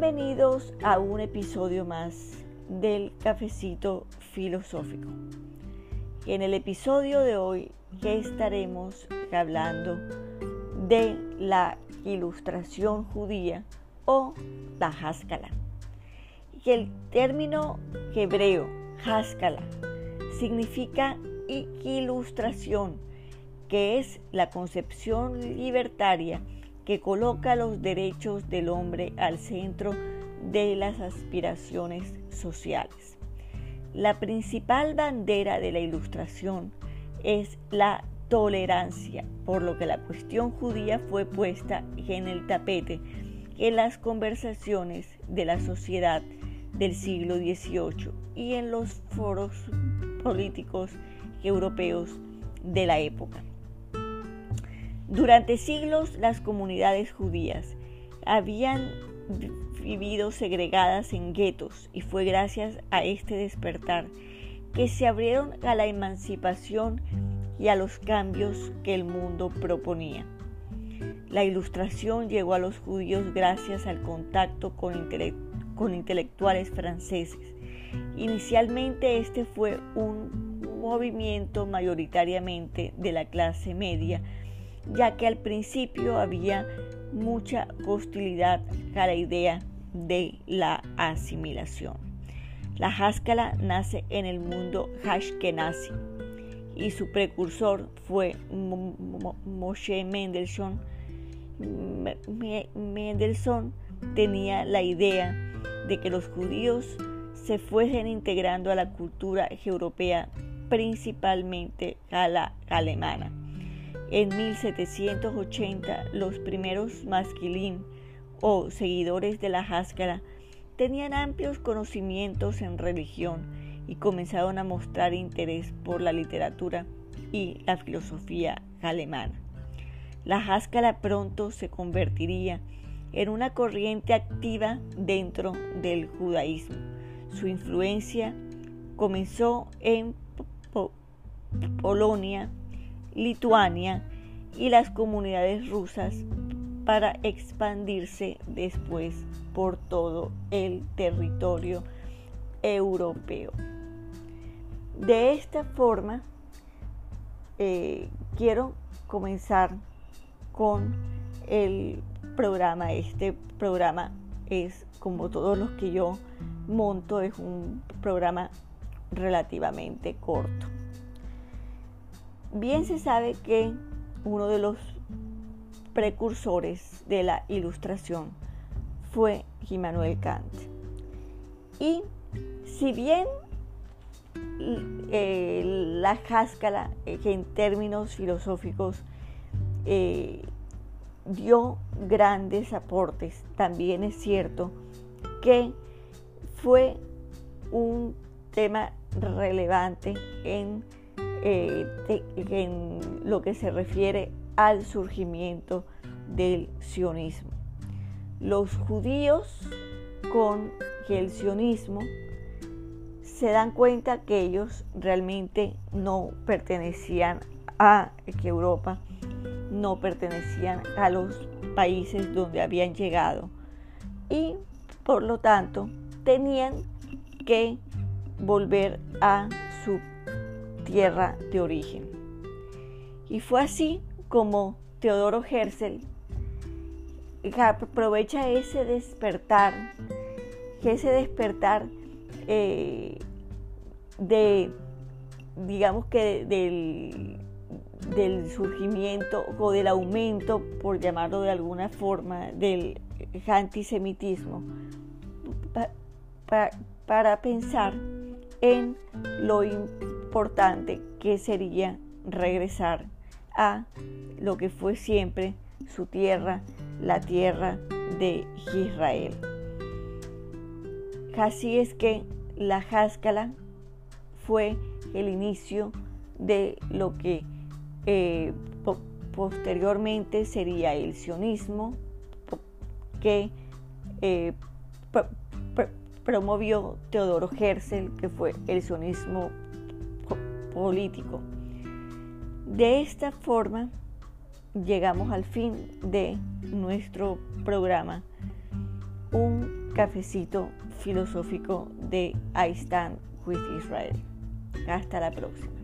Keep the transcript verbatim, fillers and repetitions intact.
Bienvenidos a un episodio más del Cafecito Filosófico. En el episodio de hoy estaremos hablando de la ilustración judía o la Haskalah. Y el término hebreo Haskalah significa ilustración, que es la concepción libertaria que coloca los derechos del hombre al centro de las aspiraciones sociales. La principal bandera de la ilustración es la tolerancia, por lo que la cuestión judía fue puesta en el tapete en las conversaciones de la sociedad del siglo dieciocho y en los foros políticos europeos de la época. Durante siglos, las comunidades judías habían vivido segregadas en guetos y fue gracias a este despertar que se abrieron a la emancipación y a los cambios que el mundo proponía. La ilustración llegó a los judíos gracias al contacto con, intele- con intelectuales franceses. Inicialmente este fue un movimiento mayoritariamente de la clase media, ya que al principio había mucha hostilidad a la idea de la asimilación. La Haskalah nace en el mundo Ashkenazi y su precursor fue Moshe Mendelssohn. Mendelssohn tenía la idea de que los judíos se fuesen integrando a la cultura europea, principalmente a la alemana. En mil setecientos ochenta, los primeros masquilim o seguidores de la Haskalah tenían amplios conocimientos en religión y comenzaron a mostrar interés por la literatura y la filosofía alemana. La Haskalah pronto se convertiría en una corriente activa dentro del judaísmo. Su influencia comenzó en po- Polonia, Lituania y las comunidades rusas para expandirse después por todo el territorio europeo. De esta forma, eh, quiero comenzar con el programa. Este programa es, como todos los que yo monto, es un programa relativamente corto. Bien se sabe que uno de los precursores de la ilustración fue Immanuel Kant. Y si bien eh, la Haskalah, eh, que en términos filosóficos eh, dio grandes aportes, también es cierto que fue un tema relevante en Eh, de, en lo que se refiere al surgimiento del sionismo. Los judíos con el sionismo se dan cuenta que ellos realmente no pertenecían a Europa, no pertenecían a los países donde habían llegado y por lo tanto tenían que volver a su tierra de origen. Y fue así como Teodoro Herzl aprovecha ese despertar, ese despertar eh, de, digamos que del, del surgimiento o del aumento, por llamarlo de alguna forma, del antisemitismo, pa, pa, para pensar en lo importante que sería regresar a lo que fue siempre su tierra, la tierra de Israel. Así es que la Haskalah fue el inicio de lo que eh, po- posteriormente sería el sionismo, que eh, pr- pr- promovió Teodoro Herzl, que fue el sionismo político. De esta forma llegamos al fin de nuestro programa, un cafecito filosófico de I Stand with Israel. Hasta la próxima.